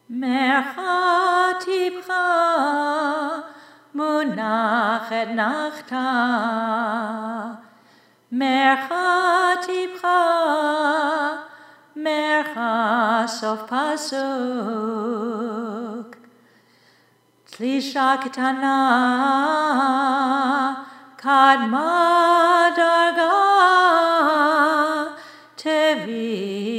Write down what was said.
Merchat Ibcha Munachet Nachta Merchat Ibcha Mercha Sof Pasuk Tlisha Ketana Kadma Darga Tevi